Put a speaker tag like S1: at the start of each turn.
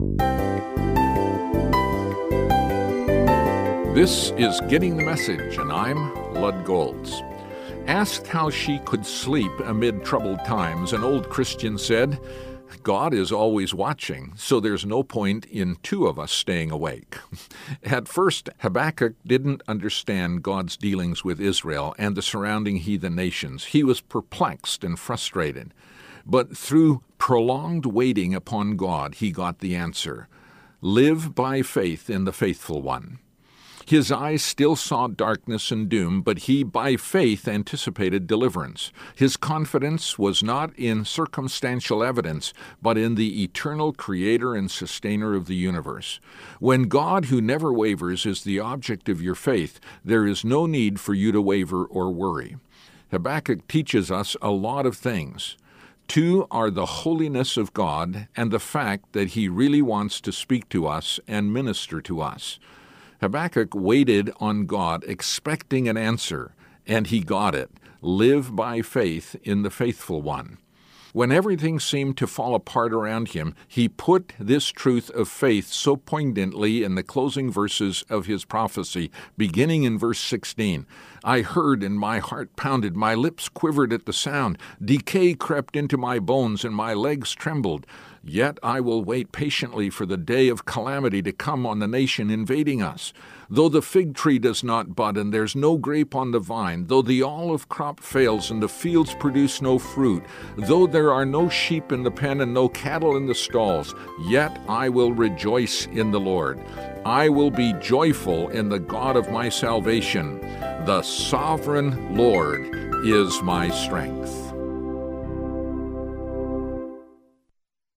S1: This is Getting the Message, and I'm Lud Golds. Asked how she could sleep amid troubled times, an old Christian said, "God is always watching, so there's no point in two of us staying awake." At first, Habakkuk didn't understand God's dealings with Israel and the surrounding heathen nations. He was perplexed and frustrated. But through prolonged waiting upon God, he got the answer: live by faith in the faithful one. His eyes still saw darkness and doom, but he, by faith, anticipated deliverance. His confidence was not in circumstantial evidence, but in the eternal Creator and Sustainer of the universe. When God, who never wavers, is the object of your faith, there is no need for you to waver or worry. Habakkuk teaches us a lot of things. Two are the holiness of God and the fact that He really wants to speak to us and minister to us. Habakkuk waited on God, expecting an answer, and he got it. Live by faith in the faithful one. When everything seemed to fall apart around him, he put this truth of faith so poignantly in the closing verses of his prophecy, beginning in verse 16. "I heard and my heart pounded, my lips quivered at the sound. Decay crept into my bones and my legs trembled. Yet I will wait patiently for the day of calamity to come on the nation invading us. Though the fig tree does not bud and there's no grape on the vine, though the olive crop fails and the fields produce no fruit, though there are no sheep in the pen and no cattle in the stalls, yet I will rejoice in the Lord. I will be joyful in the God of my salvation. The sovereign Lord is my strength."